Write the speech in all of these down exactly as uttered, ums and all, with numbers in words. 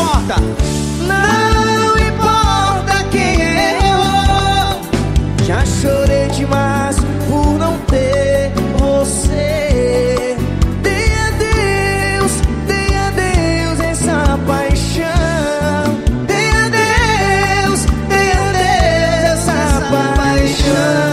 importa. Não importa quem errou, já chorei demais por não ter você. Dê adeus, dê adeus essa paixão. Dê adeus, dê adeus essa paixão.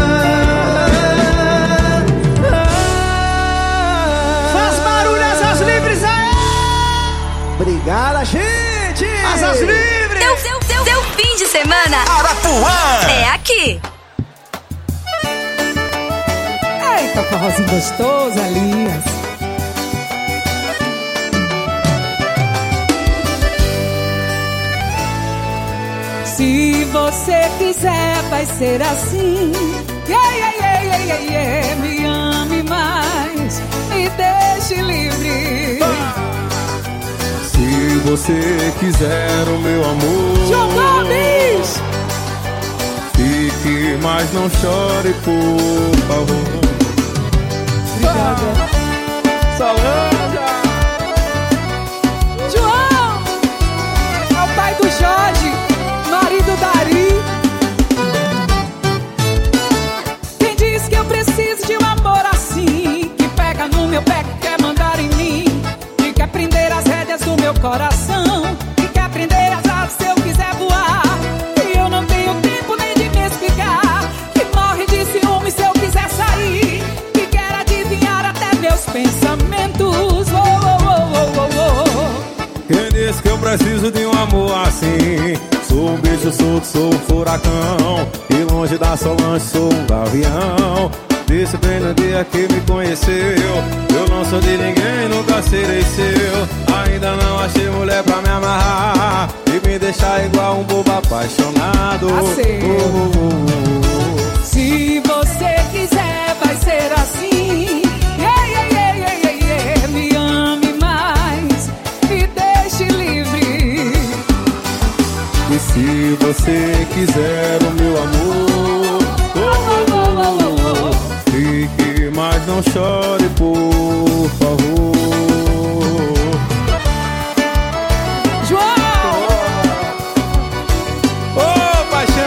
Obrigada, gente! Asas livres! Seu, seu, seu, seu fim de semana Arapuã é aqui. Eita, forrozinho gostoso, Elias. Se você quiser, vai ser assim. Yeah, yeah, yeah, yeah, yeah, yeah. Me ame mais, me deixe livre. Se você quiser o meu amor, João Gomes! Fique, mas não chore, por favor. Obrigada. Solange! João! É o pai do Jorge, marido da Ari. Quem diz que eu preciso de um amor assim, que pega no meu pé, que quer mandar em mim, que quer prender as rédeas do meu coração, que quer prender as asas se eu quiser voar, que eu não tenho tempo nem de me explicar, que morre de ciúme se eu quiser sair, que quer adivinhar até meus pensamentos. Oh, oh, oh, oh, oh. Quem disse que eu preciso de um amor assim? Sou um bicho solto, sou um furacão, e longe da Solange sou um gavião. Disse bem no dia que me conheceu, eu não sou de ninguém, nunca serei seu. Ainda não achei mulher pra me amarrar e me deixar igual um bobo apaixonado. Assim. Oh, oh, oh, oh. Se você quiser, vai ser assim. Yeah, yeah, yeah, yeah, yeah, yeah. Me ame mais, me deixe livre. E se você quiser o meu amor, oh, oh, oh, oh, oh. Fique, mas não chore, por favor. João! Ô, oh, paixão!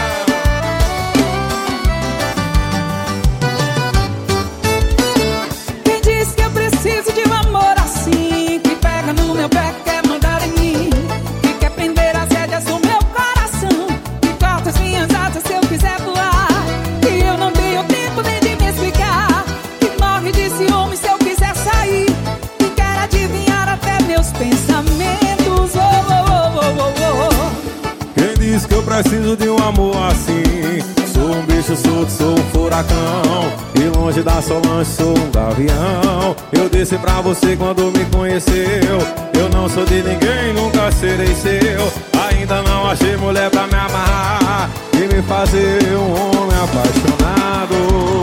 Quem diz que eu preciso de um amor assim, que pega no meu pé, que quer mandar em mim, que quer prender as rédeas do meu coração, que corta as minhas asas se eu quiser voar, que eu não tenho tempo nem de me explicar, que morre de ciúme se eu quiser sair, que quer adivinhar até meus pensamentos. Oh, oh, oh, oh, oh, oh. Quem diz que eu preciso de um amor assim? Sou um bicho solto, sou um furacão, e longe da Solange sou um gavião. Eu disse pra você quando me conheceu, eu não sou de ninguém, nunca serei seu. Ainda não achei mulher pra me amarrar e me fazer um homem apaixonado.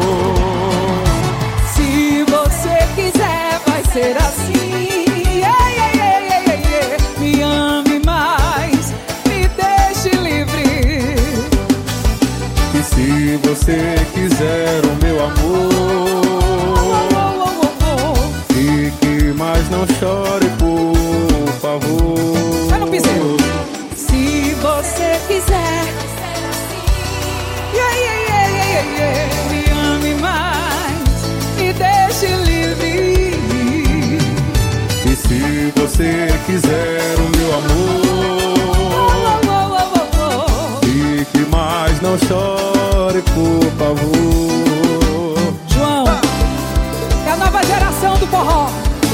Se você quiser, vai ser assim. Yeah, yeah, yeah, yeah, yeah, yeah. Me ame mais, me deixe livre. E se você quiser o meu amor, Oh, oh, oh, oh. fique, mas não chore, por favor. Vai no piseiro. Se você quiser, yeah, yeah, yeah, yeah, yeah, yeah. Me ame mais, me deixe livre. E se você quiser o meu amor, Oh, oh, oh, oh, oh. fique, mas não chore, por favor. João, é a nova geração do forró.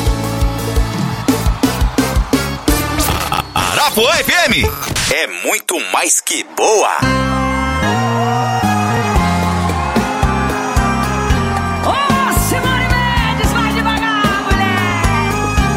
Arapuã F M é muito mais que boa. Ô, Simone Mendes, vai devagar, mulher.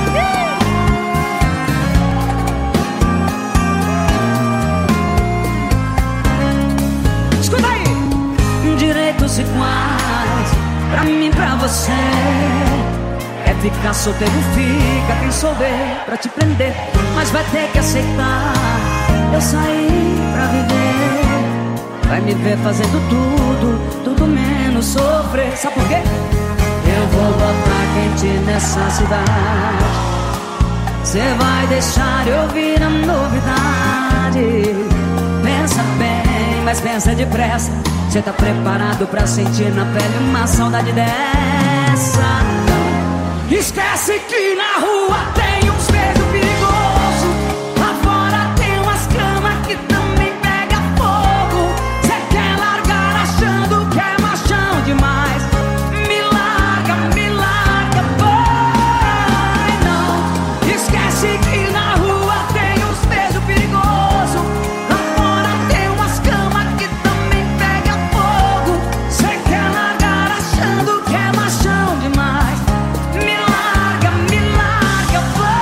Escuta aí. Direitos iguais pra mim e pra você. Quer ficar solteiro, fica. Quem souber pra te prender, mas vai ter que aceitar. Eu saí pra viver, vai me ver fazendo tudo, tudo menos sofrer. Sabe por quê? Eu vou botar quente nessa cidade. Cê vai deixar eu ouvir a novidade. Pensa bem, mas pensa depressa. Cê tá preparado pra sentir na pele uma saudade dessa? Não. Esquece que na rua tem uns beijos perigosos. Lá fora tem umas camas que também pega fogo. Cê quer largar achando que é machão demais. Me larga, me larga, vai, não. Esquece que na rua tem uns beijos perigosos. Lá fora tem umas camas que também pega fogo. Cê quer largar achando que é machão demais. Me larga, me larga,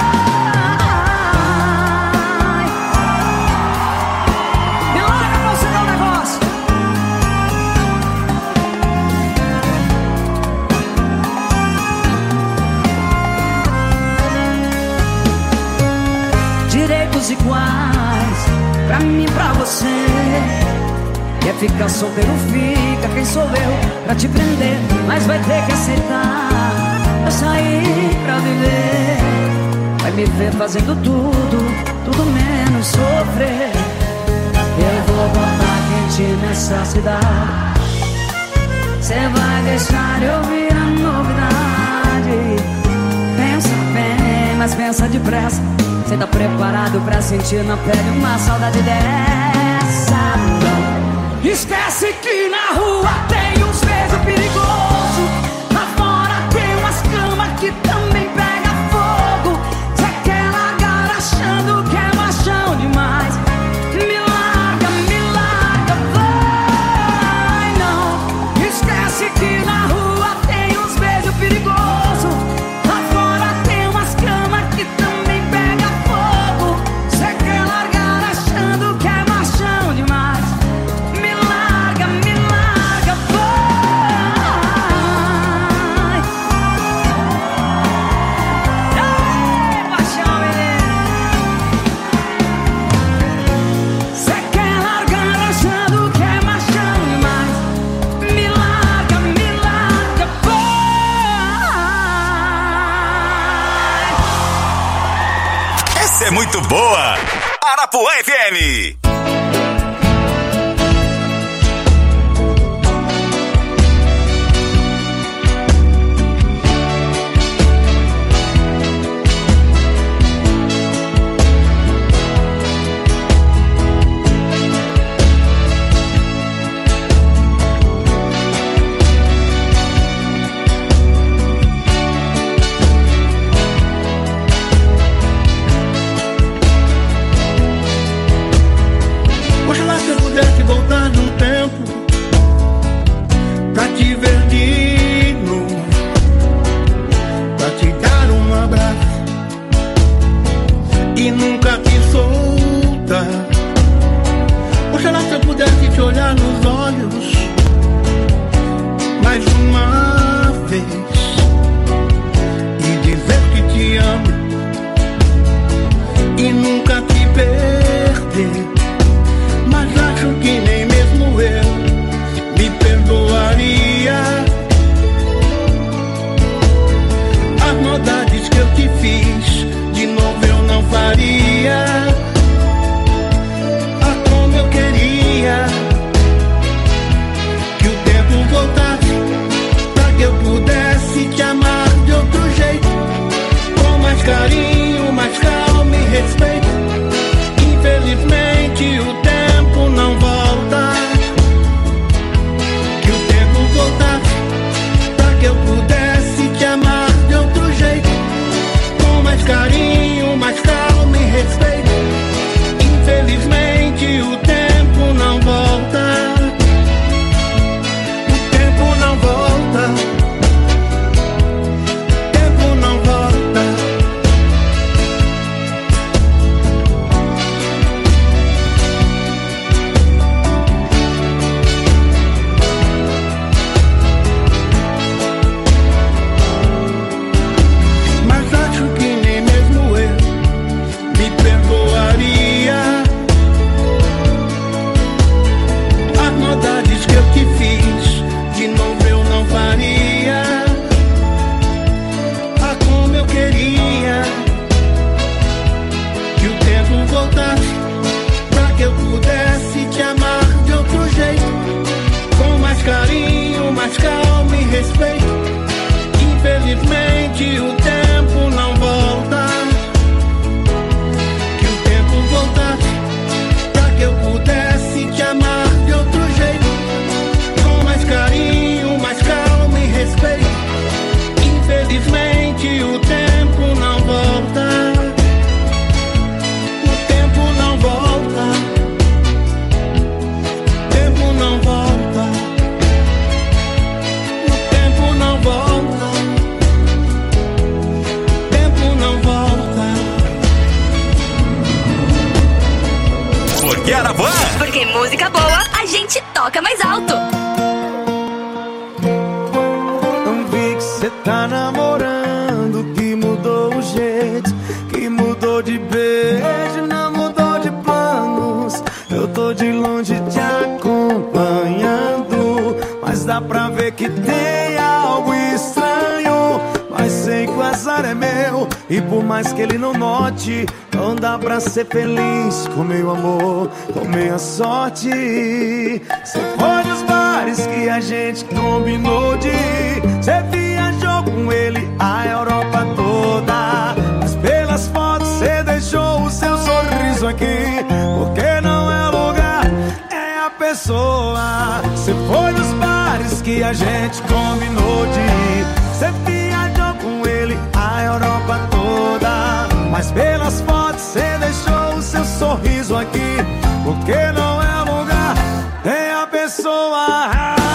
vai. Me larga pra você dar um negócio. Direitos iguais pra mim e pra você. Quer ficar solteiro, fica. Quem sou eu pra te prender? Mas vai ter que aceitar. Eu saí pra viver. Vai me ver fazendo tudo, tudo menos sofrer. Eu vou botar quente nessa cidade. Cê vai deixar eu ouvir a novidade. Pensa bem, mas pensa depressa. Cê tá preparado pra sentir na pele uma saudade dessa? Não. Esquece que na rua tem uns beijos perigosos. Lá fora tem umas camas que também pega fogo. Cê quer largar achando que é machão demais. Me larga, me larga, vai, não. Esquece que na rua tem uns beijos perigosos. Lá fora tem umas camas que também pega fogo. Cê quer largar achando que é machão demais. Me larga, me larga, vai. Ei, paixão, menino. Cê quer largar achando que é machão demais. Me larga, me larga, vai. Essa é muito boa. Arapuã F M. Oxalá se eu pudesse voltar no tempo pra te ver de novo, pra te dar um abraço e nunca te soltar. Oxalá se eu pudesse te olhar nos olhos mais uma vez e dizer que te amo e nunca te perder. Mas acho que nem mesmo eu me perdoaria as maldades que eu te fiz. De novo eu não faria. Ah, como eu queria que o tempo voltasse pra que eu pudesse aqui é Arapuã. Porque música boa a gente toca mais alto. Não vi que cê tá namorando, que mudou o jeito, que mudou de beijo, não mudou de planos. Eu tô de longe te acompanhando, mas dá pra ver que tem algo estranho. Mas sei que o azar é meu, e por mais que ele não note, não dá pra ser feliz com meu amor, com minha sorte. Cê foi nos bares que a gente combinou de ir, cê viajou com ele a Europa toda, mas pelas fotos cê deixou o seu sorriso aqui, porque não é lugar, é a pessoa. Cê foi nos bares que a gente combinou de ir, cê viajou com ele a Europa toda, mas pelas fotos cê deixou o seu sorriso aqui, porque não é lugar, é a pessoa.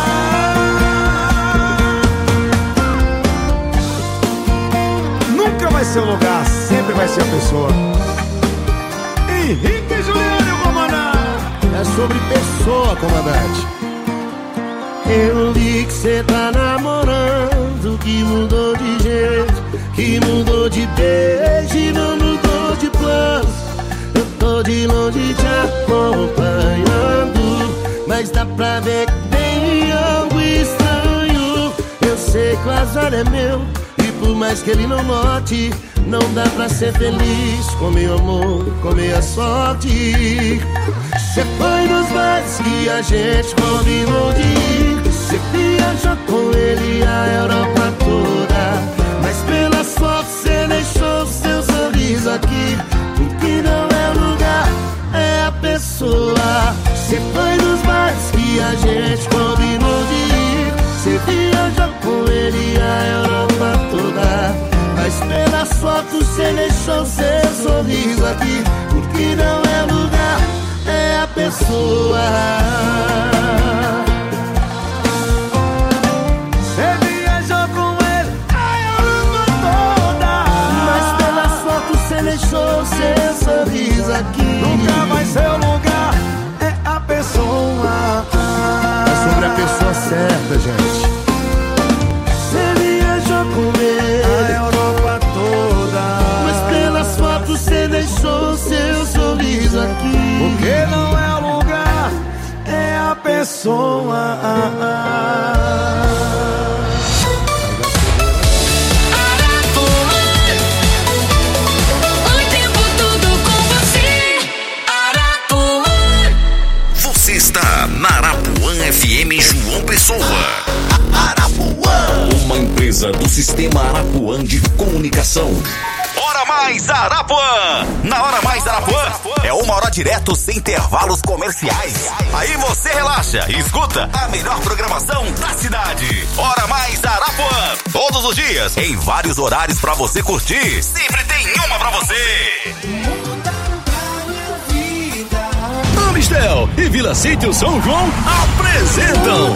Nunca vai ser o lugar, sempre vai ser a pessoa. Henrique Juliano, comandante. É sobre pessoa, comandante. Eu li que cê tá namorando, que mudou de jeito, que mudou de beijo e não mudou de planos. Eu tô de longe te acompanhando, mas dá pra ver que tem algo estranho. Eu sei que o azar é meu, e por mais que ele não note, não dá pra ser feliz com meu amor, com minha sorte. Cê foi nos bares que a gente combinou de ir, cê viajou com ele a Europa toda, mas pelas fotos cê deixou seu sorriso aqui, porque não é lugar, é a pessoa. Cê foi nos bares que a gente combinou de ir, cê viajou com ele a Europa toda, mas pelas fotos cê deixou seu sorriso aqui, porque não é lugar, é a pessoa. Cê viajou com ele a Europa toda, Mas pelas fotos cê deixou seu sorriso aqui. nunca vai ser o lugar, é a pessoa. É sobre a pessoa certa, gente. Cê viajou com A ele, Europa toda, mas pelas fotos cê deixou seu sorriso aqui. porque não é o lugar, é a pessoa. O tempo todo com você. Arapuã. Você está na Arapuã F M João Pessoa. Arapuã, uma empresa do Sistema Arapuã de Comunicação. Hora Mais Arapuã! Na Hora Mais Arapuã é uma hora direto sem intervalos comerciais. Aí você relaxa e escuta a melhor programação da cidade. Hora Mais Arapuã, todos os dias, em vários horários pra você curtir. Sempre tem uma pra você. Amistel e Vila Sítio São João apresentam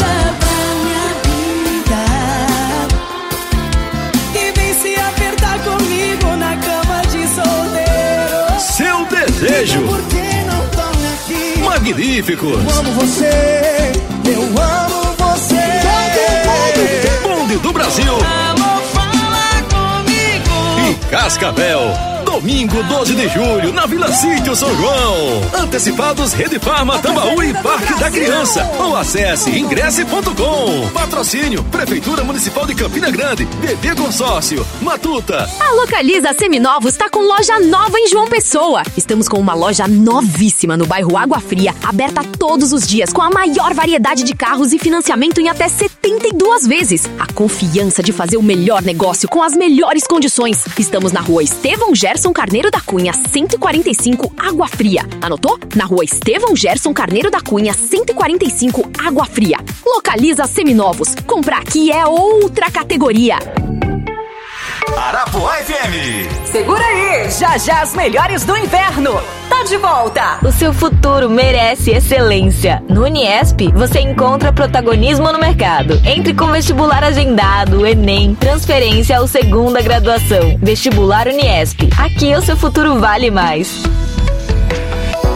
E vem se apertar comigo na cama de solteiro. Seu Desejo. Por que não torna aqui? Magníficos. Eu amo você, eu amo você. Bonde do Brasil Alô, fala comigo. e Cascavel. Domingo, doze de julho, na Vila Sítio São João. Antecipados Rede Farma, Tambaú e Parque da Criança. Ou acesse ingresse ponto com. Patrocínio Prefeitura Municipal de Campina Grande, B B Consórcio, Matuta. A Localiza Seminovos está com loja nova em João Pessoa. Estamos com uma loja novíssima no bairro Água Fria, aberta todos os dias, com a maior variedade de carros e financiamento em até setenta e duas vezes. A confiança de fazer o melhor negócio com as melhores condições. Estamos na rua Estevão Gerson Carneiro da Cunha, cento e quarenta e cinco, Água Fria. Anotou? Na rua Estevão Gerson Carneiro da Cunha, cento e quarenta e cinco, Água Fria. Localiza Seminovos. Comprar aqui é outra categoria. Arapuã F M. Segura aí, já já as melhores do inverno. Tá de volta. O seu futuro merece excelência. No Uniesp, você encontra protagonismo no mercado. Entre com vestibular agendado, Enem, transferência ou segunda graduação. Vestibular Uniesp. Aqui o seu futuro vale mais.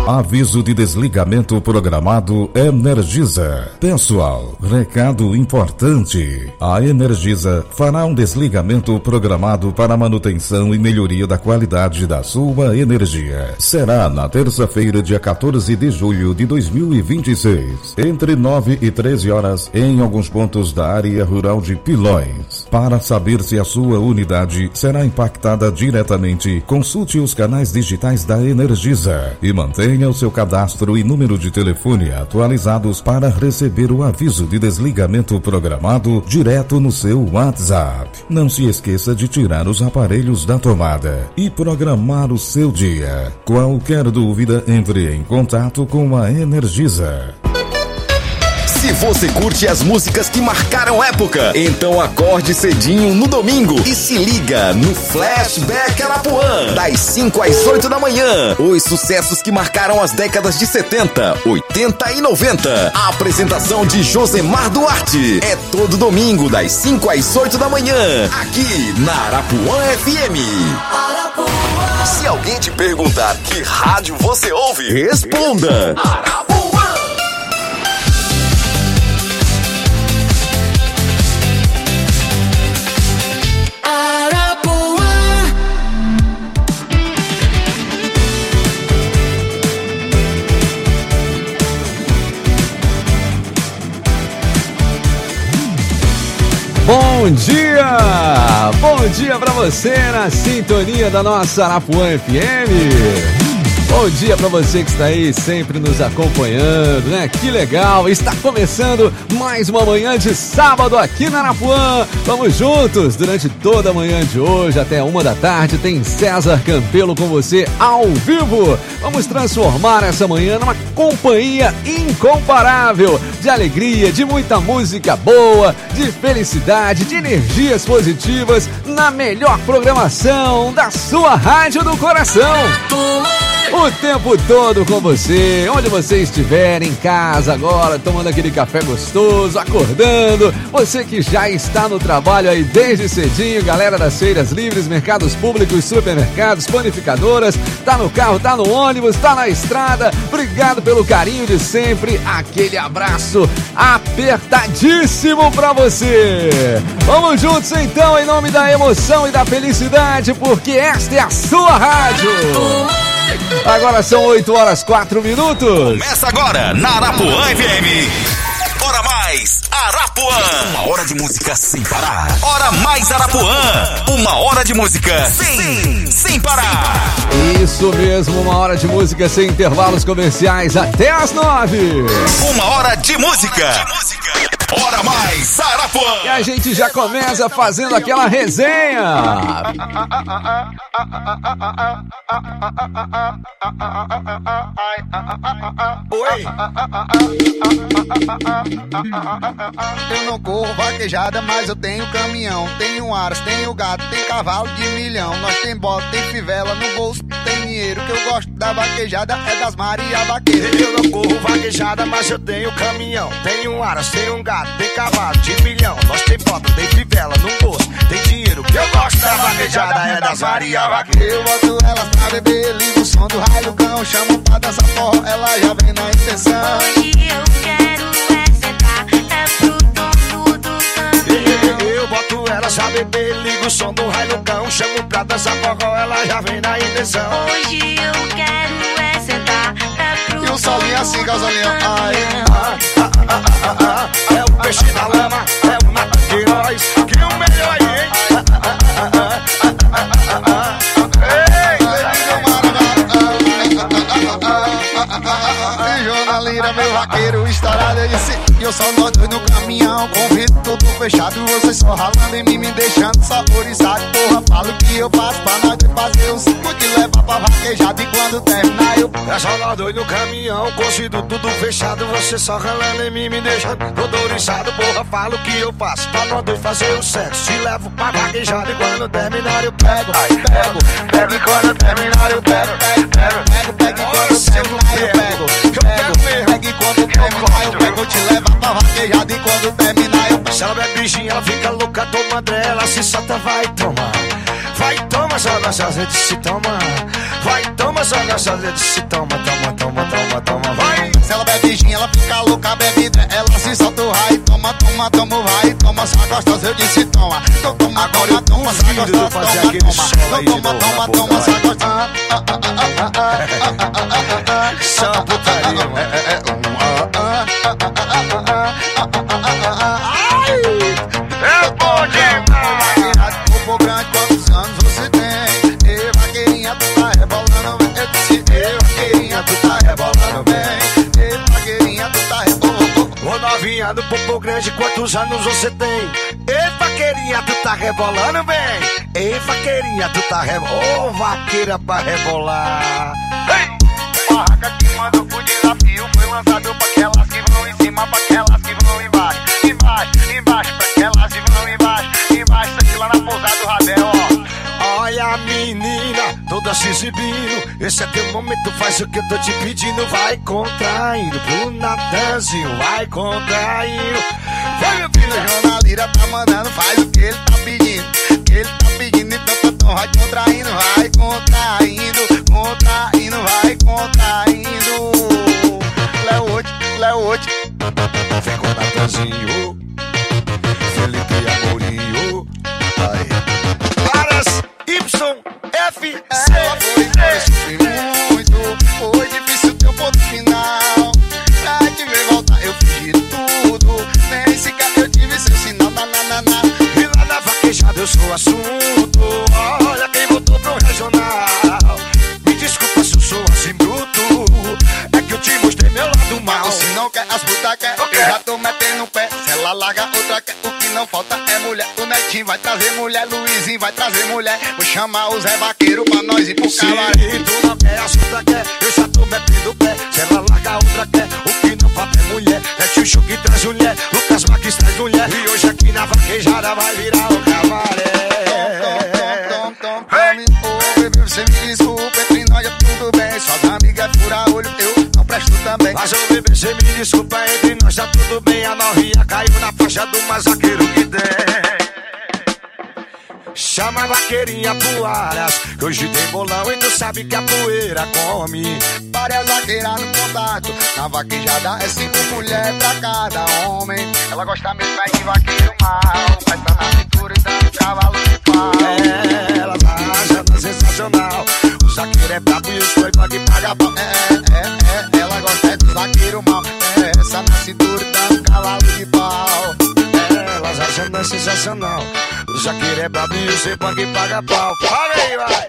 Aviso de desligamento programado Energisa. Pessoal, recado importante. A Energisa fará um desligamento programado para manutenção e melhoria da qualidade da sua energia. Será na terça-feira, dia quatorze de julho de dois mil e vinte e seis, entre nove e treze horas, em alguns pontos da área rural de Pilões. Para saber se a sua unidade será impactada diretamente, consulte os canais digitais da Energisa e mantenha Tenha o seu cadastro e número de telefone atualizados para receber o aviso de desligamento programado direto no seu WhatsApp. Não se esqueça de tirar os aparelhos da tomada e programar o seu dia. Qualquer dúvida, entre em contato com a Energisa. Se você curte as músicas que marcaram época, então acorde cedinho no domingo e se liga no Flashback Arapuã, das cinco às oito da manhã. Os sucessos que marcaram as décadas de setenta, oitenta e noventa. A apresentação de Josemar Duarte é todo domingo, das cinco às oito da manhã, aqui na Arapuã F M. Arapuã. Se alguém te perguntar que rádio você ouve, responda Arapuã. Bom dia! Bom dia pra você na sintonia da nossa Arapuã F M. Bom dia pra você que está aí sempre nos acompanhando, né? Que legal! Está começando mais uma manhã de sábado aqui na Arapuã. Vamos juntos durante toda a manhã de hoje até uma da tarde. Tem César Campelo com você ao vivo. Vamos transformar essa manhã numa companhia incomparável de alegria, de muita música boa, de felicidade, de energias positivas na melhor programação da sua rádio do coração. O tempo todo com você, onde você estiver, em casa agora, tomando aquele café gostoso, acordando, você que já está no trabalho aí desde cedinho, galera das feiras livres, mercados públicos, supermercados, panificadoras, tá no carro, tá no ônibus, tá na estrada, obrigado pelo carinho de sempre, aquele abraço apertadíssimo pra você. Vamos juntos então, em nome da emoção e da felicidade, porque esta é a sua rádio. Agora são oito horas quatro minutos. Começa agora na Arapuã F M. Hora mais Arapuã. Uma hora de música sem parar. Hora mais Arapuã. Uma hora de música sem, sem parar. Isso mesmo, uma hora de música sem intervalos comerciais até as nove. Uma hora de música. Hora mais Arapuã. E a gente já começa fazendo aquela resenha. Oi. Eu não corro vaquejada, mas eu tenho caminhão. Tenho aras, tenho gato, tem cavalo de milhão. Nós tem bota, tem fivela no bolso, tem dinheiro. Que eu gosto da vaquejada é das Maria Vaqueira. Eu não corro vaquejada, mas eu tenho caminhão. Tenho aras, tenho gato, tem cavalo de milhão. Nós tem bota, tem fivela no bolso, tem dinheiro. Que eu gosto da vaquejada é das Maria Vaqueira. Eu boto elas pra beber, ligo o som do raio cão. Chamo pra dançar forró, ela já vem na intenção. Hoje eu quero é sentar, é pro dono do caminhão. Eu boto elas pra beber, ligo o som do raio cão. Chamo pra dançar forró, ela já vem na intenção. Hoje eu quero é sentar, é pro dono do caminhão. E o solinho assim, causalinho, ai, ah, ah, ah, ah, ah, ah. É o peixe da lama, é o Nato Queiroz, que é o melhor aí, hein? Ah, ah, ah, ah, ah, ah, ah, ah. Lira, meu vaqueiro estourado, eu disse que eu só nós dois no caminhão, convido tudo fechado, vocês só ralando em mim, me deixando saborizado. Porra, falo que eu faço pra nós dois fazer o cinco que leva pra vaquejada e quando terminar eu... É só nós dois no caminhão, convido tudo fechado, vocês só ralando em mim, me deixando todo oriçado. Porra, falo que eu faço pra nós dois fazer o sexo, te levo pra vaquejada e quando terminar eu pego. Ai, pego, pego e quando terminar eu pego. Pego, pego, pego, pego e quando terminar eu pego. Eu pego mesmo. Pega e quando terminar eu pego, eu te levo pra vaquejada e quando terminar eu pego. Se ela bebe bichinha, ela fica louca, toma dela, se solta, vai tomar. Vai, toma, joga sozinha, se toma. Vai, toma, joga sozinha, se toma, toma, toma. toma, toma, toma, vai. Se ela bebe gin, ela fica louca, bebe dré, ela se solta o raio. Toma, toma, toma, vai, toma, só gostosa, eu disse toma. Então toma, toma, toma, só gostosa, toma, toma. Então toma, toma, toma, só gostosa. Só putaria, mano. É bom demais. Corpo grande, quantos anos você tem? Ei, vaqueirinha, tu tá rebolando bem. Eu disse, ei, vaqueirinha, tu tá rebolando bem. Ei, vaqueirinha, tu tá rebolando. Ô novinha do popo grande, quantos anos você tem? Ei, vaqueirinha, tu tá rebolando bem. Ei, vaqueirinha, tu tá rebolando. Ô, vaqueira pra rebolar. Ei! Barraca que mandou o desafio foi lançado pra aquelas que vão em cima, pra aquelas que vão embaixo. Embaixo, embaixo, pra aquelas que vão embaixo. Embaixo, aqui lá na pousada do Radel, ó. Olha a menina, toda se exibindo. Esse é teu momento, faz o que eu tô te pedindo. Vai contraindo pro Natanzinho, vai contraindo. Vai, meu filho, o João da Lira tá mandando, faz o que ele tá pedindo. Que ele tá pedindo, então, então, então vai contraindo, vai contraindo, contraindo, vai contraindo. Léo hoje, Léo hoje. Vem com o Natanzinho, Felipe Amorinho. Aí. Caras, Y, F, C. Ela foi, foi, sofri muito. Foi difícil ter um ponto final. Pra te ver voltar, eu fiz de tudo. Nem sequer eu tive seu sinal, na, na, na, na. E lá na vaquejada eu sou assunto. Olha quem voltou pro regional. Me desculpa se eu sou assim bruto. É que eu te mostrei meu lado mal. Se não quer, as putas quer. Eu já tô metendo o pé. Se ela larga, outra quer. O que não falta é mulher. O Netinho vai trazer mulher. Luizinho vai trazer mulher. Vou chamar o Zé Vaqueiro pra nós ir pro cabaré. Se tu não quer, as putas quer. Eu já tô metendo o pé. Se ela larga, outra quer. O que não falta é mulher. É Chuchu que traz mulher. Lucas Marques traz mulher. E hoje aqui na vaquejada vai virar o cabaré. Tom, tom, tom, tom, ô bebê, você me desculpa. Entre nós é tudo bem. Suas amigas é fura olho, eu não presto também. Mas ô bebê, você me desculpa. Entre nós tá tudo bem. A novinha caiu na faixa do mais vaqueiro que tem. Chama a vaqueirinha pro Aras, que hoje tem bolão e tu sabe que a poeira come. Várias vaqueiras no contato, na vaquejada é cinco mulheres pra cada homem. Ela gosta mesmo é de vaqueiro mal, vai estar na cintura e dando cavalo de pau. É, ela tá achando sensacional. O zaqueiro é brabo e os dois que paga pau. É, é, é, ela gosta é do vaqueiro mal. É, essa na cintura e dando cavalo de pau. É, elas achando sensacional. O zaqueiro é brabo e os dois que paga pau. Fala aí, vai!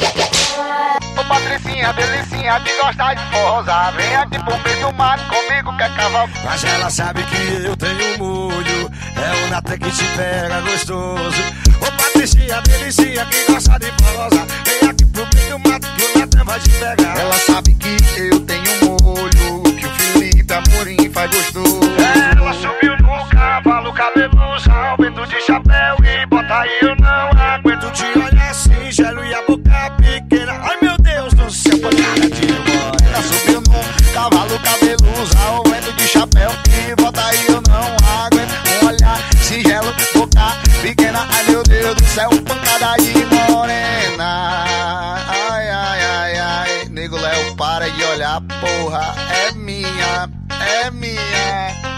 Ô Patricinha, delicinha, de gostar de forrosar. Vem aqui pro meio do mato comigo, quer cavalo. Mas ela sabe que eu tenho molho. É o Natan que te pega gostoso. Ô Patricinha, delicinha, que gosta de forrosar. Vem aqui pro meio do mato que o Natan vai te pegar. Ela sabe que eu tenho molho, que o Felipe Amorim faz gostoso. Ela subiu no cavalo, cabeludo, ao vento de chapéu e bota aí, eu não aguento te olhar singelo e a boca pequena. Ai meu Deus do céu, pancada de mãe. Ela subiu no cavalo, cabeludo, ao vento de chapéu e bota aí, eu não aguento. Um olhar singelo, boca pequena. Ai meu Deus do céu, pancada de morena. Ai, ai, ai, ai. Nego Léo, para de olhar, porra, é minha, é minha.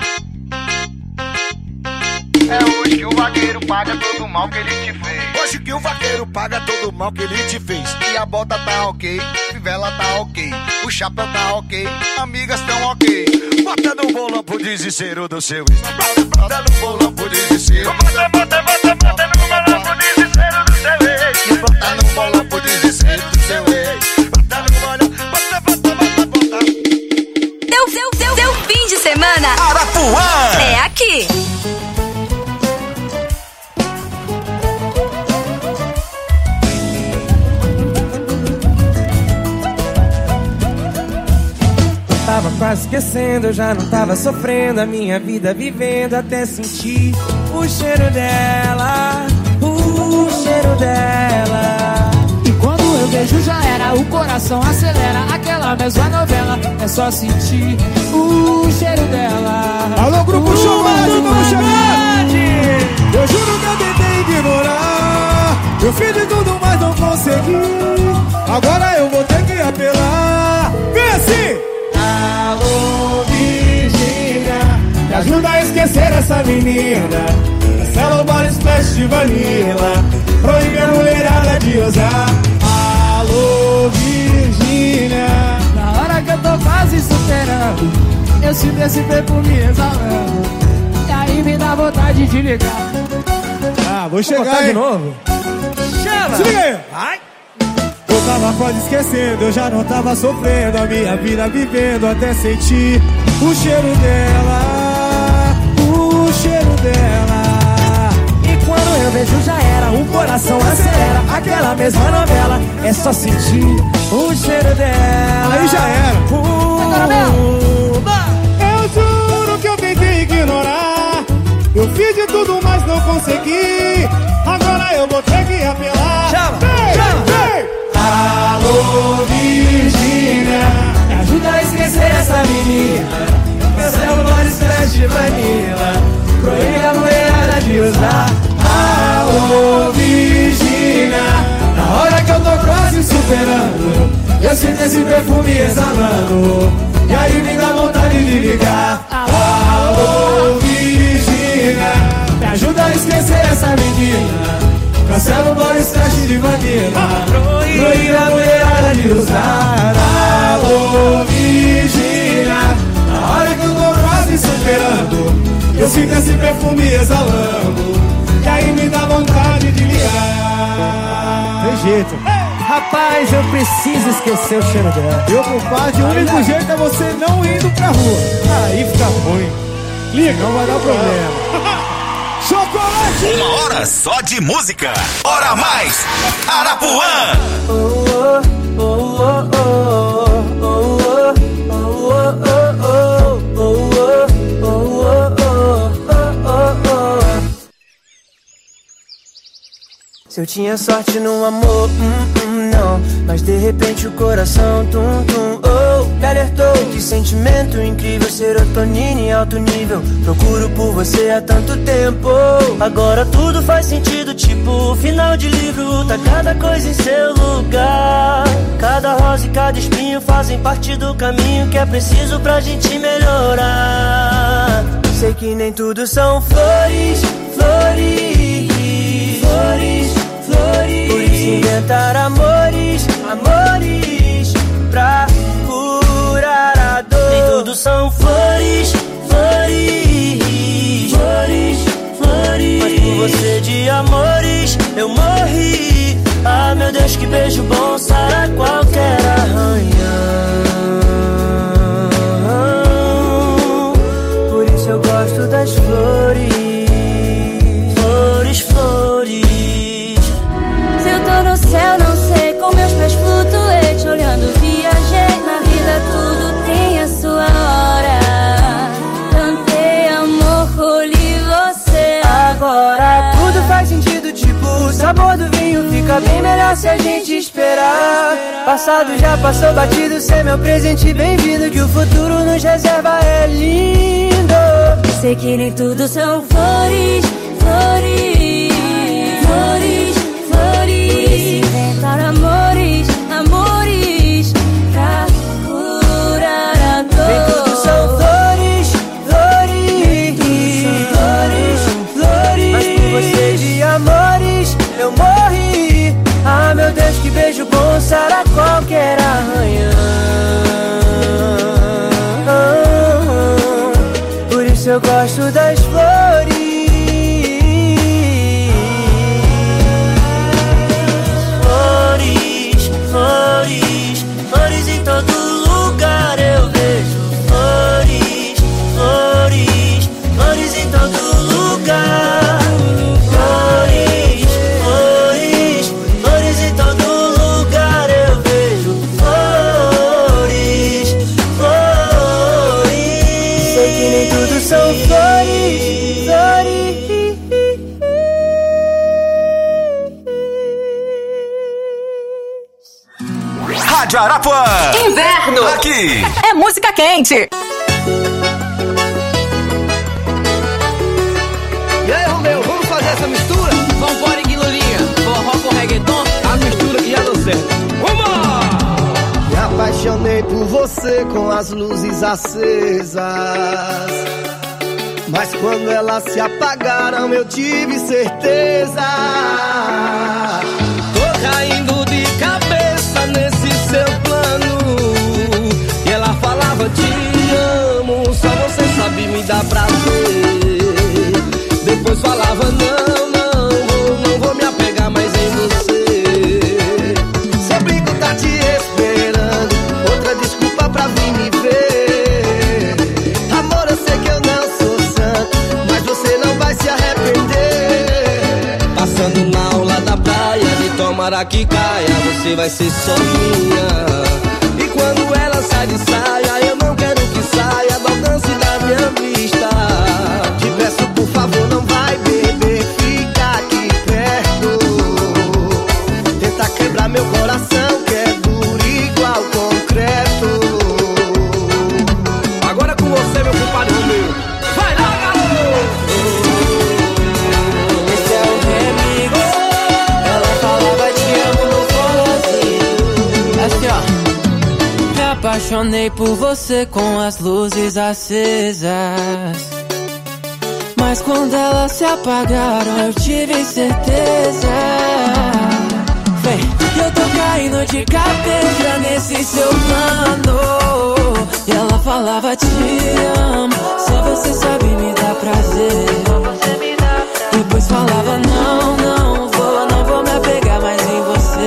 É hoje que o vaqueiro paga todo o mal que ele te fez. Hoje que o vaqueiro paga todo o mal que ele te fez. E a bota tá ok, fivela tá ok, o chapéu tá ok, amigas tão ok. Bota no bolão pro desespero do seu ex. Bota, bota no bolão pro desespero. Bota, bota, bota, bota no bolão pro desespero do seu ex. Bota no bolão pro desespero do seu ex. Bota no bolão, bota, bota, bota, bota. Teu, teu, teu, teu fim de semana Arapuã é aqui. Tava quase esquecendo, eu já não tava sofrendo a minha vida vivendo até sentir o cheiro dela, o cheiro dela. E quando eu vejo já era, o coração acelera, aquela mesma novela, é só sentir o cheiro dela. Alô, Grupo Showmatch, vamos chegar! Eu juro que eu tentei ignorar, eu fiz de tudo, mas não consegui. Agora eu vou ter que apelar. Vem assim! Alô, Virgínia, me ajuda a esquecer essa menina. Cancela o body splash de vanilla, proíbe a mulherada de usar. Alô, Virgínia, Na hora que eu tô quase superando, eu sinto esse perfume exalando, e aí me dá vontade de ligar. Ah, vou chegar de novo. Chama! Se liga aí. Ai. Eu tava quase esquecendo, eu já não tava sofrendo, a minha vida vivendo até sentir o cheiro dela, o cheiro dela. E quando eu vejo já era, o coração acelera, aquela mesma novela, é só sentir o cheiro dela. Aí já era. Uh, eu juro que eu tentei ignorar, eu fiz de tudo, mas não consegui. Agora eu vou ter que apelar. Chama, vem, chama. Vem. Alô, Virgínia, me ajuda a esquecer essa menina. Cancela o body splash de vanilla, proíbe a mulherada de usar. Alô, Virgínia, na hora que eu tô quase superando, eu sinto esse perfume exalando, e aí me dá vontade de ligar. Alô, Virgínia, me ajuda a esquecer essa menina. Cancela o body splash de vanilla, proíbe a mulherada de usar. Alô, Virgínia, na hora que eu tô quase superando, eu sinto esse perfume exalando, e aí me dá vontade de ligar. Tem jeito. rapaz, eu preciso esquecer o cheiro dela. Meu compadre, o único jeito é você não indo pra rua. Aí fica ruim. Liga, não vai dar problema. Chocolate! Uma hora só de música. Hora mais Arapuã. Se eu tinha sorte no amor, hum, hum, não. Mas de repente o coração, tum, tum, oh, me alertou. Que sentimento incrível, serotonina em alto nível. Procuro por você há tanto tempo. Agora tudo faz sentido, tipo final de livro. Tá cada coisa em seu lugar. Cada rosa e cada espinho fazem parte do caminho que é preciso pra gente melhorar. Sei que nem tudo são flores, flores, flores, flores. Por isso inventar amores, amores pra curar a dor. Nem tudo são flores, flores, flores, flores. Mas por você de amores eu morri. Ah, meu Deus, que beijo bom sara qualquer arranhão. Por isso eu gosto das flores, flores, flores. Se eu tô no céu, não sei, com meus pés flutuei, te olhando, viajei. Na vida tudo tem a sua hora. Cantei amor, colhi você. Agora tudo faz sentido, tipo o sabor do vinho fica bem melhor se a gente esperar. Passado já passou batido, cê é meu presente bem-vindo. Que o futuro nos reserva é lindo. Sei que nem tudo são flores, flores, flores, flores. Por isso inventar amores, amores pra curar a dor. Nem tudo são flores, flores, flores, flores. Mas por você de amores eu morri. Ah, meu Deus, que beijo bom sara qualquer arranhão. Por isso eu gosto das flores, flores, flores, flores em todo lugar eu vejo. Flores, flores, flores em todo lugar. Flores, flores, flores em todo lugar eu vejo. Flores, flores. Sei que nem tudo são flores, flores. Rádio Arapuã. Inverno. Aqui é música quente. E aí, Romeu, vamos fazer essa mistura? Vambora, Guilulinha. Forró com reggaeton, a mistura que já deu certo. Vamos! apaixonei por você com as luzes acesas, mas quando elas se apagaram eu tive certeza. Tô caindo de cabeça nesse seu plano. E ela falava te amo, só você sabe me dar prazer. Depois falava não, não vou, não vou me apegar mais em você. Seu brinco tá te esperando, outra desculpa pra vir me ver. Amor, eu sei que eu não sou santo, mas você não vai se arrepender. Passando na aula da praia, de tomara que caia, você vai ser só minha. E quando ela sai de saia, eu não quero que saia do alcance da minha vista. Te peço por favor, não vai beber, fica aqui perto. Tenta quebrar meu coração que é duro igual concreto. Agora com você, meu compadre Romeu. Vai lá, garoto! Esse é o remix. Ela falava te amo no forrozinho. Assim, ó. Me apaixonei por você com as luzes acesas, mas quando elas se apagaram eu tive certeza. Vem, eu tô caindo de cabeça nesse seu plano. E ela falava te amo, só você sabe me dar prazer. Depois falava não, não vou, não vou me apegar mais em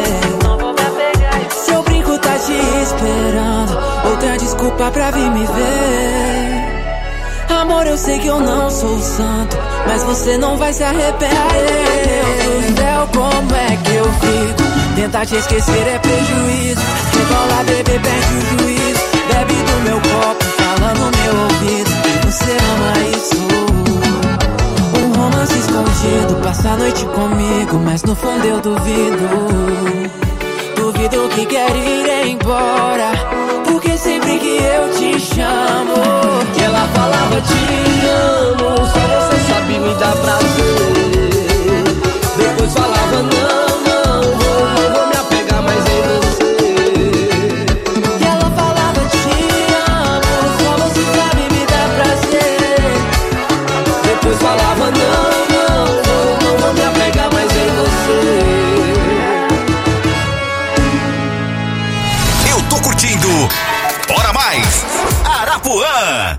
você. Seu brinco tá te esperando, outra desculpa pra vir me ver. Amor, eu sei que eu não sou santo, mas você não vai se arrepender. Deus do céu, como é que eu fico? Tentar te esquecer é prejuízo. Rebola, bebê, perde o juízo. Bebe do meu copo, fala no meu ouvido. Você ama isso? Um romance escondido, passa a noite comigo, mas no fundo eu duvido. Duvido que quer ir embora, porque sempre que eu te chamo, que ela falava te amo, só você sabe me dar prazer. Depois falava não, não vou, não vou me apegar mais em você. Que ela falava te amo, só você sabe me dar prazer. Depois falava não, não vou, não vou me apegar mais em você. Tô curtindo Bora Mais Arapuã.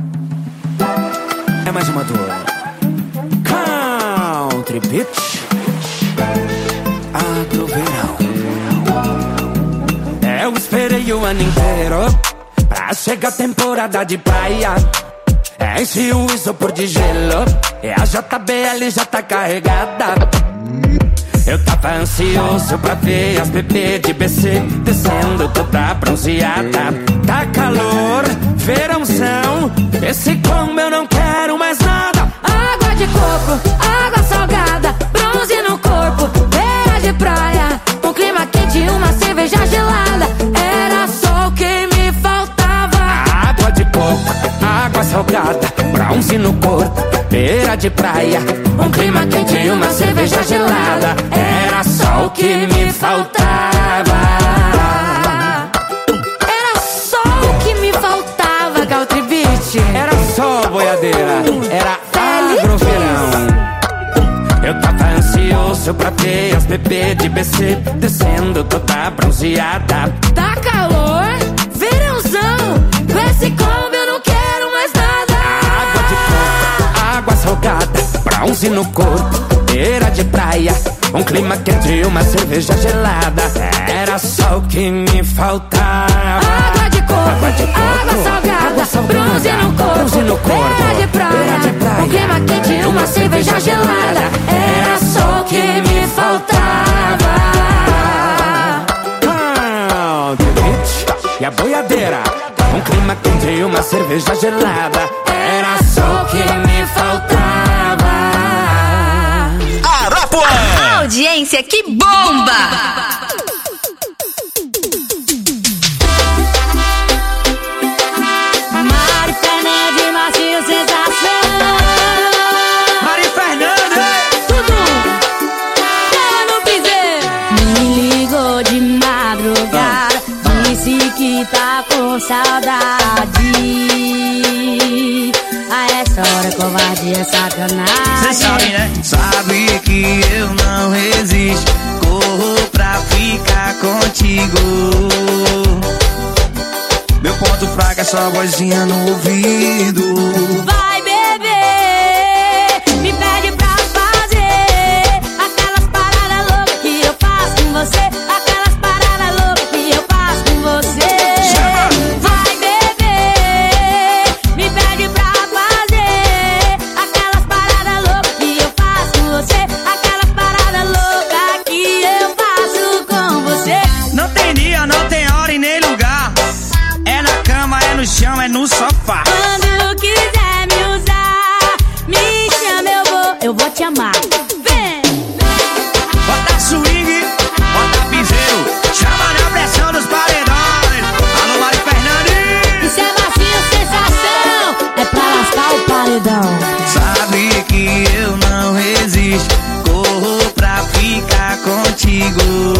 É mais uma dor Country Beach Agro verão. Eu esperei o ano inteiro pra chegar a temporada de praia. Enche o isopor de gelo e a J B L já tá carregada. Eu tava ansioso pra ver as bebês de B C descendo toda bronzeada. Tá calor, verãozão, esse como eu não quero mais nada. Água de coco, água salgada, bronze no corpo, beira de praia, um clima quente e uma cerveja gelada. Era só o que me faltava. Água de coco, água salgada, bronze no corpo, beira de praia, um clima quente e uma cerveja gelada. Era só o que me faltava. Era só o que me faltava, Country Beach. Era só boiadeira, era agroverão. Eu tava ansioso pra ver as bebês de B C descendo toda bronzeada. Tá calor, verãozão, com esse combo eu não quero mais nada. Água de coco, água salgada, bronze no corpo, beira de praia, um clima quente e uma cerveja gelada. Era só o que me faltava. Água de coco, água, de coco, água salgada, água salgada, bronze no corpo, bronze no corpo, beira de praia, beira de praia, um clima quente e uma cerveja gelada. Era só o que me faltava. Country Beach e a boiadeira, um clima quente e uma cerveja gelada. Era só o que me faltava. Arapuã! Audiência que bomba! Mari Fernandes, Marcinho Sensação. Mari Fernandes, tudo ela não quiser. Me ligou de madrugada, disse que que tá com saudade. A essa hora covardia é sacanagem. Cê sabe, né? Sabe que eu não resisto. Corro pra ficar contigo. Meu ponto fraco é só vozinha no ouvido. Vai beber, me pede pra fazer aquelas paradas loucas que eu faço com você. Aquelas paradas loucas que eu faço com você. Vai beber, me pede pra fazer aquelas paradas loucas que eu faço com você. Aquelas paradas loucas que eu faço com você. Não tem dia, não tem hora e nem lugar. É na cama, é no chão, é no sofá. Quando quiser me usar, me chama, eu vou, eu vou te amar. Vem! Bota swing, bota piseiro, chama na pressão dos paredões. Alô, Mari Fernandes. Isso é macio, sensação, é pra lascar o paredão. Sabe que eu não resisto. Corro pra ficar contigo.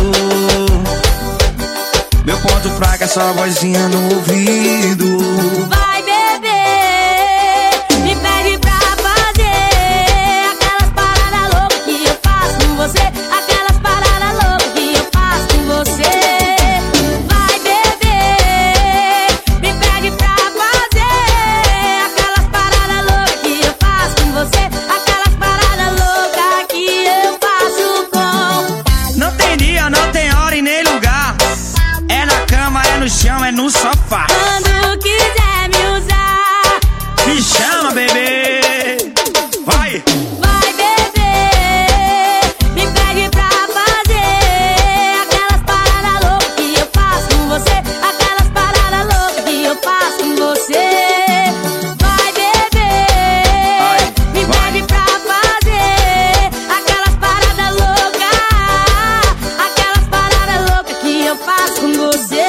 Meu ponto fraco é só vozinha no ouvido. Vai beber, me pede pra fazer aquelas paradas loucas que eu faço com você. Aquelas paradas loucas que eu faço com você. Vai beber, me pede pra fazer aquelas paradas loucas que eu faço com você. Aquelas paradas loucas que eu faço com. Não tem dia, não tem hora e nem lugar. É na cama, é no chão, é no sofá. Quando quiser me usar, me chama, bebê. Vai! vai beber, me pede pra fazer aquelas paradas loucas que eu faço com você. Aquelas paradas loucas que eu faço com você. Vai beber, me pede pra fazer aquelas paradas loucas. Aquelas paradas loucas que eu faço com você.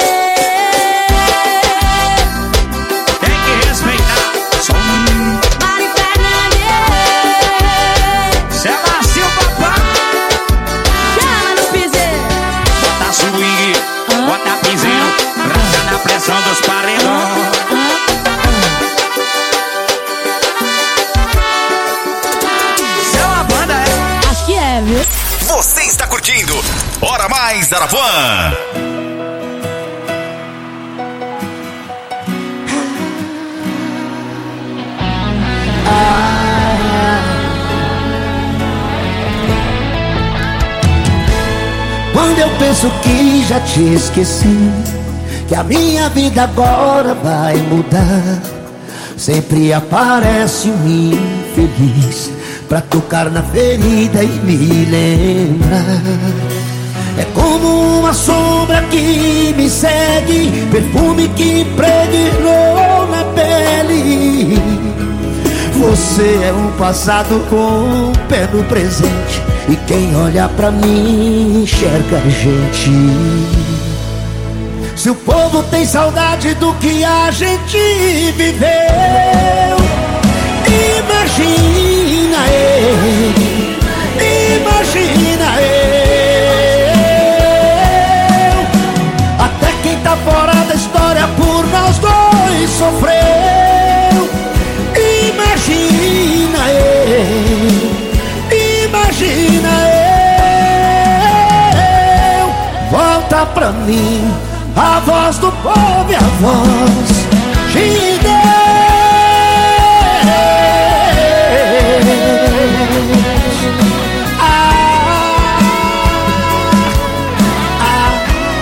Tem que respeitar. Som. Mari Fernandes, Cê é macio, papai. chama no piseiro. Bota swing, bota piseiro, raça na pressão dos paredões. Cê é uma banda, é? Acho que é, viu? Você está curtindo Hora Mais Arapuã. Quando eu penso que já te esqueci, que a minha vida agora vai mudar, sempre aparece um infeliz pra tocar na ferida e me lembrar. É como uma sombra que me segue, perfume que impregnou na pele. Você é um passado com um pé no presente, e quem olha pra mim enxerga a gente. Se o povo tem saudade do que a gente viveu, imagina eu, imagina eu. Até quem tá fora da história por nós dois sofreu. Imagina eu, imagina eu. Volta pra mim a voz do povo e a voz de Deus. Ah, ah.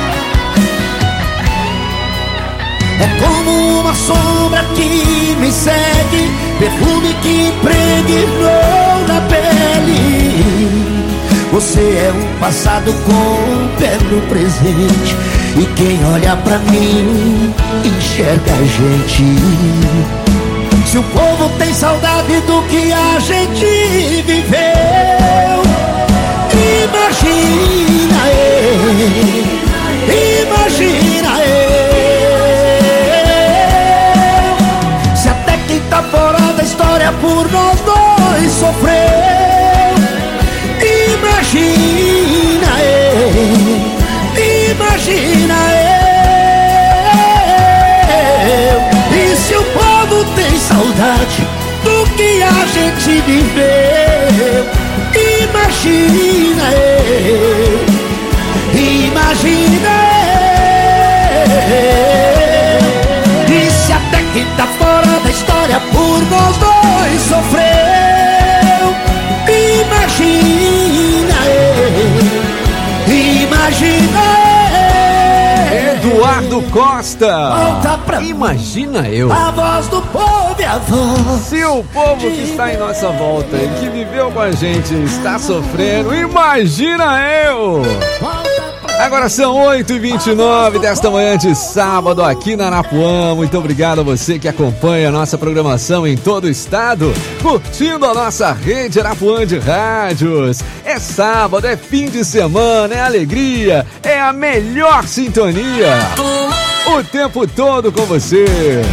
É como uma sombra que me segue, perfume que impregnou na pele. Você é um passado com um pé no presente, e quem olha pra mim enxerga a gente. Se o povo tem saudade do que a gente viveu, imagina eu, imagina eu. Se até quem tá fora da história por nós dois sofreu. Imagina eu, imagina Costa. Imagina eu. A voz do povo e a voz. Se o povo que está em nossa volta e que viveu com a gente está sofrendo, imagina eu. Agora são oito e vinte e nove desta manhã de sábado aqui na Arapuã. Muito obrigado a você que acompanha a nossa programação em todo o estado, curtindo a nossa rede Arapuã de rádios. É sábado, é fim de semana, é alegria, é a melhor sintonia. O tempo todo com você.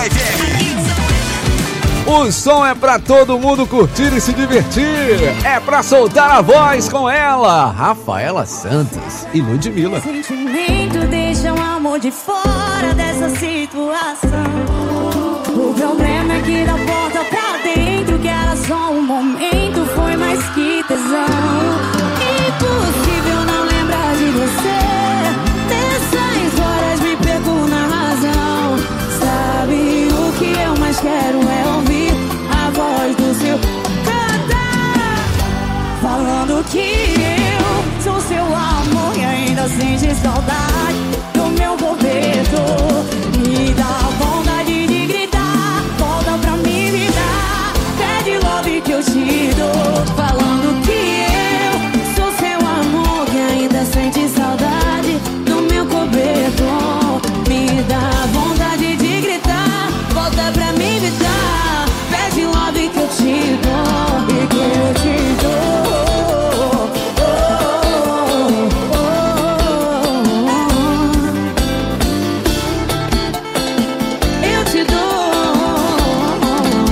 O som é pra todo mundo curtir e se divertir. É pra soltar a voz com ela, Rafaela Santos e Ludmilla. Sentimento deixa o amor de fora dessa situação. O problema é que da porta pra dentro, que era só um momento, foi mais que tesão. Impossível não lembrar de você. Nessas horas me perco na razão. Sabe o que eu mais quero é ouvir a voz do seu cantar, falando que eu sou seu amor e ainda sente saudade do meu boleto. Me dá vontade de gritar, volta pra mim me dar, pede love que eu te dou, falando que eu sou seu amor e ainda sente saudade do meu cobertor. Me dá vontade de gritar, volta pra mim me dar, pede love que eu te dou e que eu te dou. Eu te dou.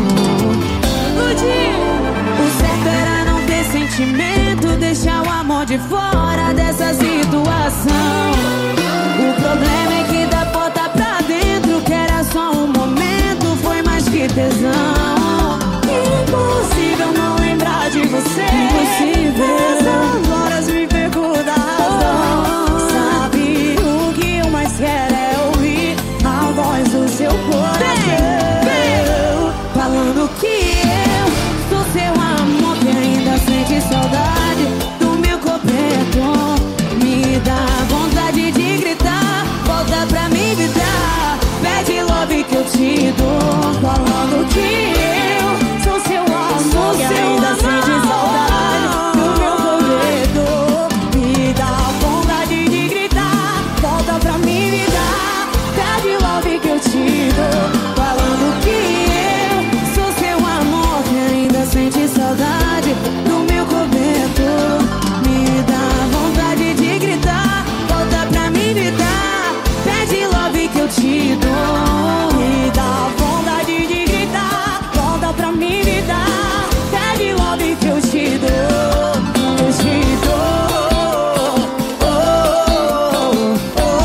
O certo era não ter sentimento, deixar o amor de fora dessa situação. O problema é que da porta pra dentro, que era só um momento, foi mais que tesão. Impossível não lembrar de você. Impossível. Nessas horas me perco da razão. Sabe o que eu mais quero é ouvir a voz do seu coração, falando que eu sou seu amor que ainda sente saudade do meu cobertor. Me dá vontade de gritar, volta pra mim me dar, pede love que eu te dou, falando que eu sou seu amor que ainda sente saudade do meu corredor. Me dá vontade de gritar, volta pra mim me dar, pede love que eu te dou, falando que eu sou seu amor que ainda sente saudade do meu cobertor. Me dá vontade de gritar, volta pra mim me dar, pede love que eu te dou. Me dá vontade de gritar, volta pra mim me dar, pede love que eu te dou. Eu te dou. Oh,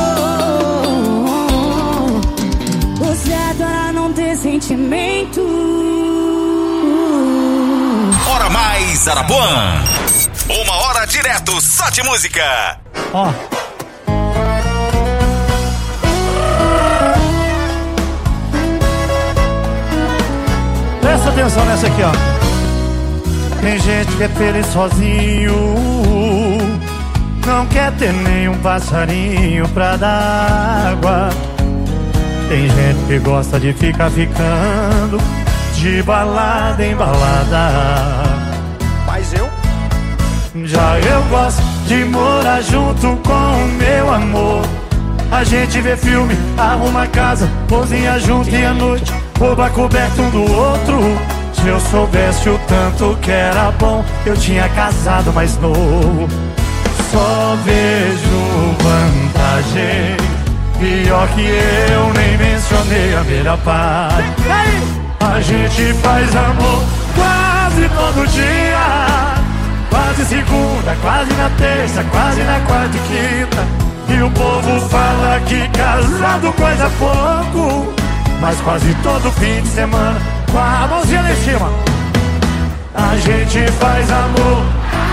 oh, oh, oh. O certo era não ter sentimento. Hora mais Arapuã. Uma hora direto só de música. Ó. Presta atenção nessa aqui, ó. Tem gente que é feliz sozinho, não quer ter nenhum passarinho pra dar água. Tem gente que gosta de ficar ficando de balada em balada. Mas eu? Já eu gosto de morar junto com o meu amor. A gente vê filme, arruma casa, cozinha junto e à noite rouba coberto um do outro. Se eu soubesse o tanto que era bom, eu tinha casado mais novo. Só vejo vantagem, pior que eu nem mencionei a melhor parte. A gente faz amor quase todo dia, quase segunda, quase na terça, quase na quarta e quinta. E o povo fala que casado coisa pouco, mas quase todo fim de semana, com a mãozinha lá em cima, a gente faz amor.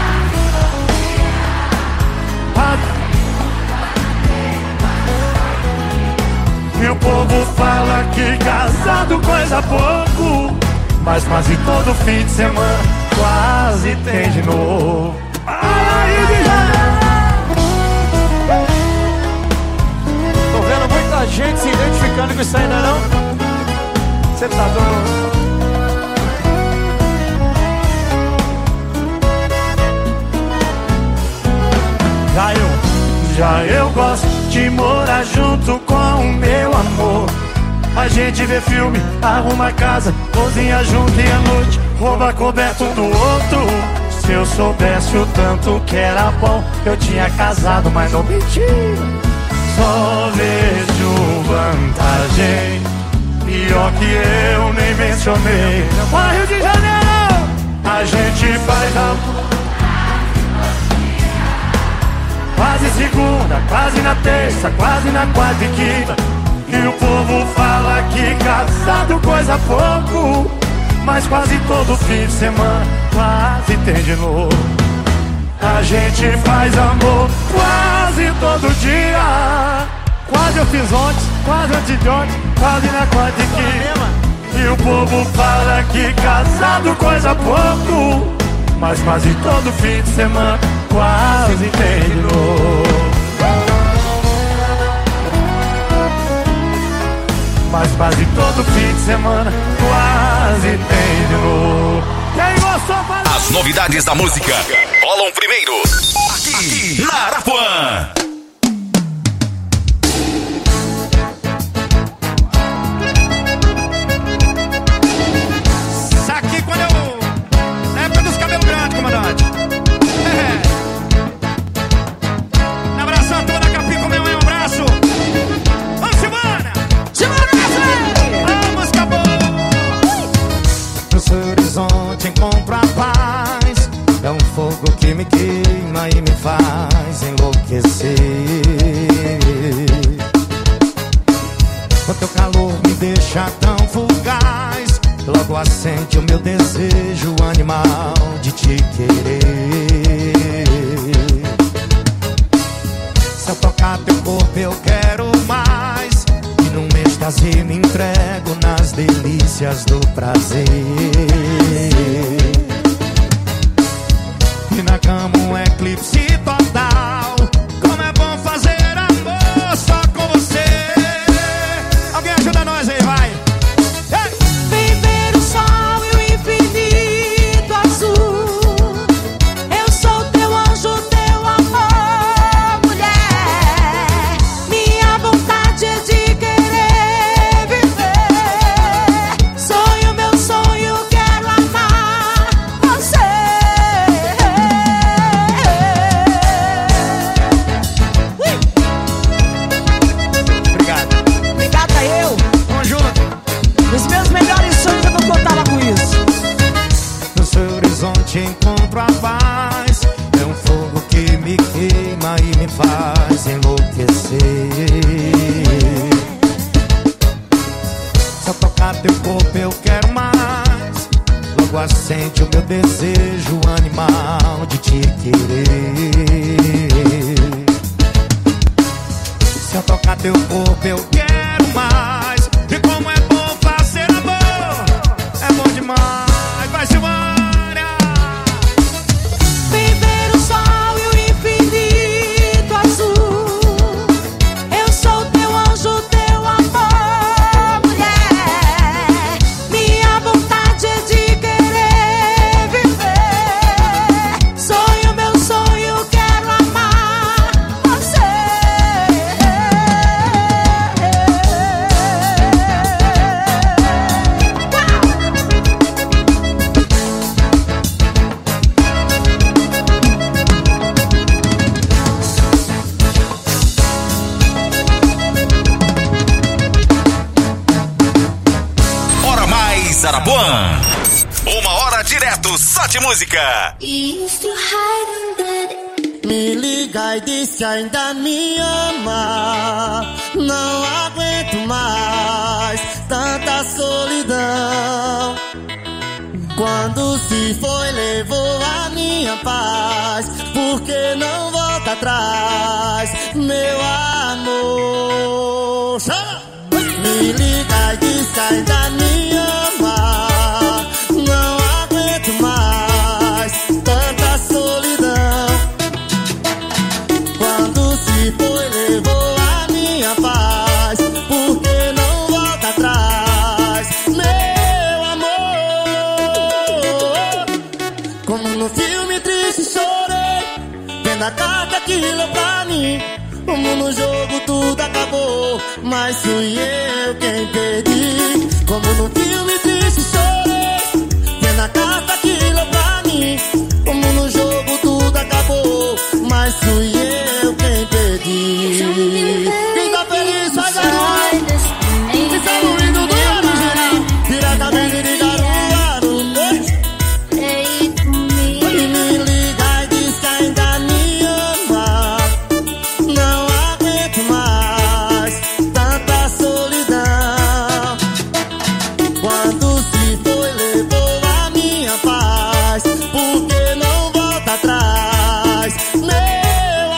E o povo fala que casado coisa pouco, mas quase todo fim de semana quase tem de novo. Ai, Tô vendo muita gente se identificando com isso aí, não é não? Você tá doido? Já eu, já eu gosto de morar junto com o meu amor. A gente vê filme, arruma casa, cozinha junto e à noite rouba coberto do outro. Se eu soubesse o tanto que era bom, eu tinha casado, mas não menti. Só vejo vantagem, pior que eu nem mencionei. Vai, Rio de Janeiro! A gente faz amor quase segunda, quase na terça, quase na quarta e quinta. E o povo fala que casado coisa pouco, mas quase todo fim de semana quase tem de novo. A gente faz amor quase todo dia. Quase eu fiz ontem, quase antes de ontem, quase na quarta e quinta. E o povo fala que casado coisa pouco, mas quase todo fim de semana quase tem de novo. Mas quase todo fim de semana quase tem de novo. Quem gostou, fala. As novidades da música rolam primeiro aqui na Arapuã. Saque quando eu... Na época dos cabelos grandes, comandante. É. Na abração, toda a capim, como é um abraço. Vamos, Silvana! Vamos, acabou! No seu horizonte encontro a paz. É um fogo que me queima e me faz enlouquecer. O teu calor me deixa tão fugaz, logo acende o meu desejo animal de te querer. Se eu tocar teu corpo eu quero mais, e num êxtase me entrego nas delícias do prazer. E na cama um eclipse total, como é bom fazer amor só com você. Alguém ajuda nós aí, vai! Hey! Viver o sol e o infinito azul. Eu sou teu anjo, teu amor, mulher. Minha vontade é de querer viver. Sonho, meu sonho, quero amar você. Obrigado. Obrigada eu. Vamos junto. Nos meus melhores sonhos eu não contava com isso. No seu horizonte encontro a paz. É um fogo que me queima e me faz enlouquecer. Se eu tocar teu corpo eu quero mais, logo acende o meu desejo animal de te querer. Se eu tocar teu corpo eu quero mais, e como é bom fazer amor, é bom demais. Vai, Silvânia! Viver o sol e o infinito azul. Eu sou teu anjo, teu amor, mulher. Minha vontade é de querer viver. Sonho, meu sonho, quero amar você. Hora mais Arapuã. Uma hora direto só de música. Me liga e diz que ainda me ama. Não aguento mais tanta solidão. Quando se foi levou a minha paz. Por que não volta atrás, meu amor? Chama! Me liga e diz que ainda me ama. Não aguento mais tanta solidão. Quando se foi levou a minha paz. fui eu quem perdi. Como num filme triste chorei, vendo a carta que leu pra mim. Como no jogo tudo acabou, mas fui eu quem perdi. Quem tá feliz faz a luz, e tá no hino do original. Tira a cabeça e liga no aro. E me liga e diz que ainda me ama. Não aguento mais tanta solidão. Quando se foi levou a minha paz, porque não volta atrás, meu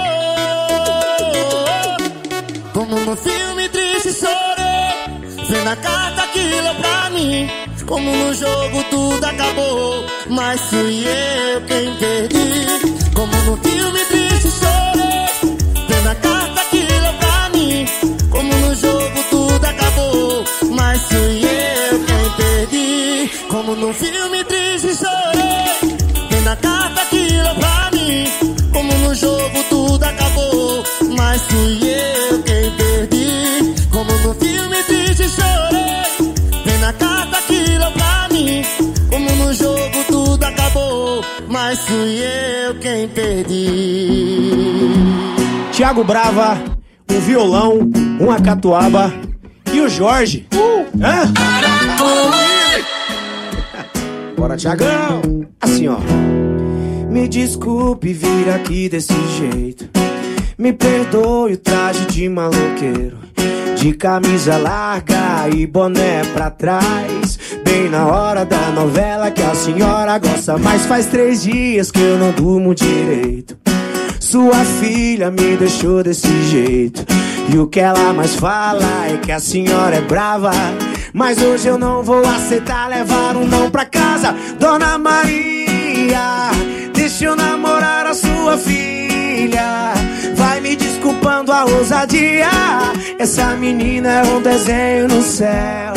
amor. Como no filme triste chorei, vendo a carta que leu pra mim. Como no jogo tudo acabou, mas fui eu quem perdi. Como no filme triste chorei, vendo a carta que leu pra mim. Como no jogo tudo acabou, mas fui eu quem perdi. Como no filme triste chorei, vendo a carta que leu pra mim. Como no jogo tudo acabou, mas fui eu quem perdi. Como no filme triste chorei, vendo a carta que leu pra mim. Como no jogo tudo acabou, mas fui eu quem perdi. Thiago Brava, um violão, uma catuaba e o Jorge. Uh, hã? Bora, Thiagão! Assim, ó. Me desculpe vir aqui desse jeito. Me perdoe o traje de maloqueiro, de camisa larga e boné pra trás, bem na hora da novela que a senhora gosta. Mas faz três dias que eu não durmo direito. Sua filha me deixou desse jeito, e o que ela mais fala é que a senhora é brava. Mas hoje eu não vou aceitar levar um não pra casa. Dona Maria, deixa eu namorar a sua filha. Vai me desculpando a ousadia, essa menina é um desenho no céu.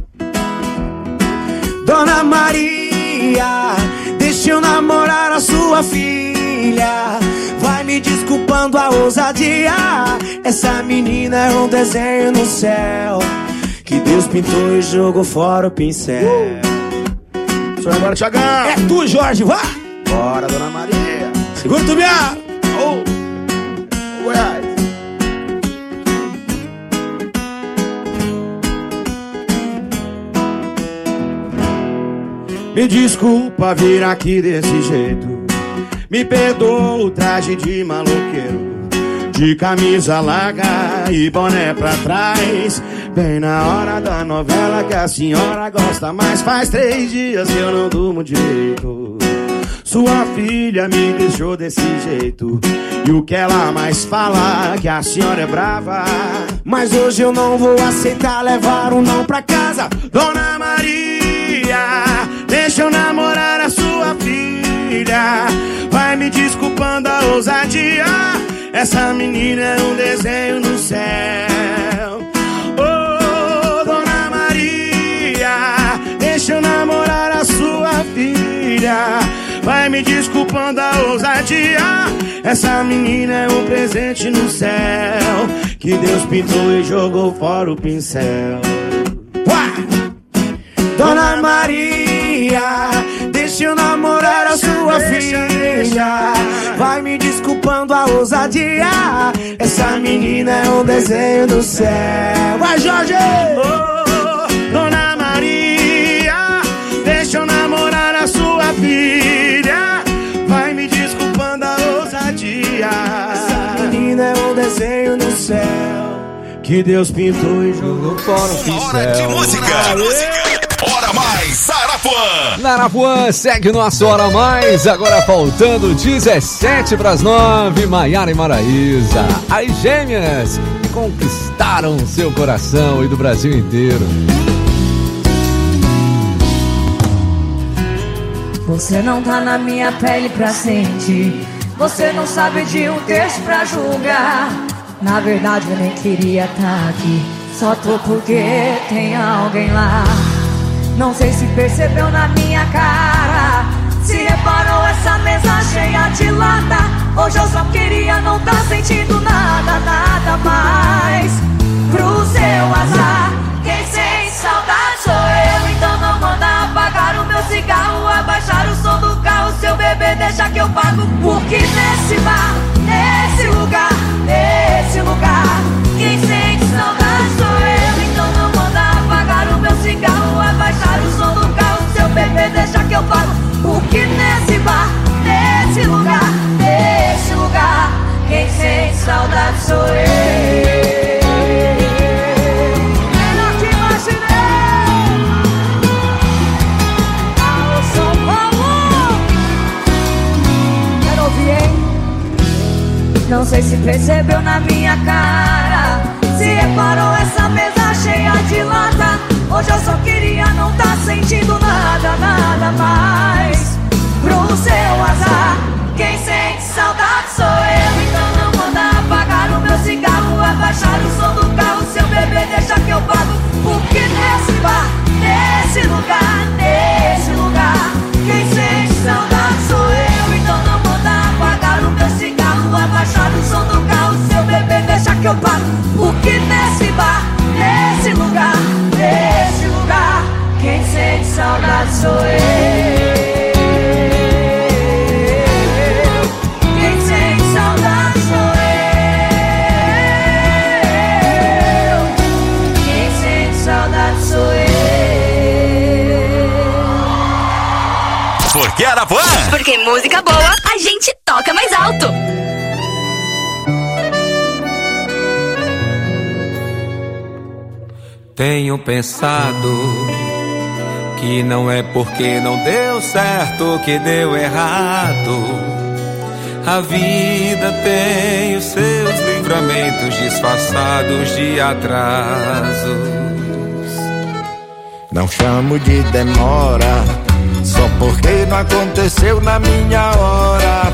Dona Maria, deixa eu namorar a sua filha. Vai me desculpando a ousadia, essa menina é um desenho no céu, que Deus pintou e jogou fora o pincel. uh. Só agora, Thiagão! É tu, Jorge, vá! Bora, Dona Maria! Segura o tubiá! Oh. Goiás! Me desculpa vir aqui desse jeito. Me perdoa o traje de maloqueiro, de camisa larga e boné pra trás, bem na hora da novela que a senhora gosta. Mas faz três dias que eu não durmo direito. Sua filha me deixou desse jeito, e o que ela mais fala é que a senhora é brava. Mas hoje eu não vou aceitar levar um não pra casa. Dona Maria, deixa eu namorar a sua filha. Vai me desculpando a ousadia, essa menina é um desenho no céu. Oh, Dona Maria, deixa eu namorar a sua filha. Vai me desculpando a ousadia, essa menina é um presente no céu, que Deus pintou e jogou fora o pincel. Uá! Dona Maria, deixa eu namorar a sua filha. Vai me desculpando a ousadia, essa menina é um desenho do céu. Vai, Jorge! Oh, Dona Maria, deixa eu namorar a sua filha. Vai me desculpando a ousadia, essa menina é um desenho no céu, que Deus pintou e jogou fora o pincel. Hora de música! Hora Mais Arapuã! Na Arapuã segue o nosso Hora Mais, agora faltando dezessete para as nove. Maiara e Maraísa, as gêmeas que conquistaram seu coração e do Brasil inteiro. Você não tá na minha pele pra sentir, você não sabe de um texto pra julgar. Na verdade eu nem queria tá aqui, só tô porque tem alguém lá. Não sei se percebeu na minha cara, se reparou essa mesa cheia de lata. Hoje eu só queria não tá sentindo nada, nada mais. pro seu azar. Quem sente saudade sou eu, então não manda apagar o meu cigarro, abaixar o som do carro, seu bebê deixa que eu pago. Porque nesse bar, nesse lugar, nesse lugar, quem sente saudade sou eu, então não manda apagar o meu cigarro, abaixar o som do carro, seu bebê deixa que eu pago. Porque nesse bar, nesse lugar, nesse lugar, quem sente saudade sou eu. Não sei se percebeu na minha cara, se reparou essa mesa cheia de lata. Hoje eu só queria não tá sentindo nada, nada mais. Pro seu azar, quem sente saudade sou eu, então não manda apagar o meu cigarro, abaixar o som do carro, seu bebê deixa que eu pago. Porque nesse bar, nesse lugar, nesse lugar, quem sente saudade sou eu, então não manda apagar o meu cigarro, abaixar o som do carro, seu bebê deixa que eu pago. Porque nesse bar, nesse lugar, nesse lugar, quem sente saudade sou eu. Quem sente saudade sou eu. Quem sente saudade sou eu. Porque Arapuã? Porque música boa a gente toca mais alto. Tenho pensado que não é porque não deu certo que deu errado. A vida tem os seus livramentos disfarçados de atrasos. Não chamo de demora só porque não aconteceu na minha hora.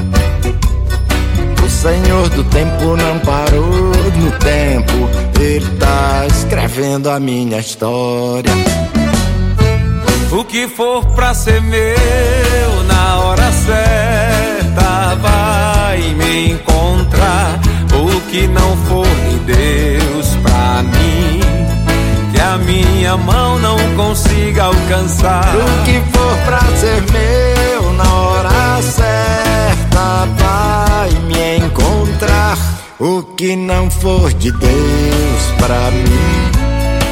O Senhor do tempo não parou no tempo, Ele tá escrevendo a minha história. O que for pra ser meu na hora certa vai me encontrar. O que não for de Deus pra mim, que a minha mão não consiga alcançar. O que for pra ser meu na hora certa vai me encontrar. O que não for de Deus pra mim,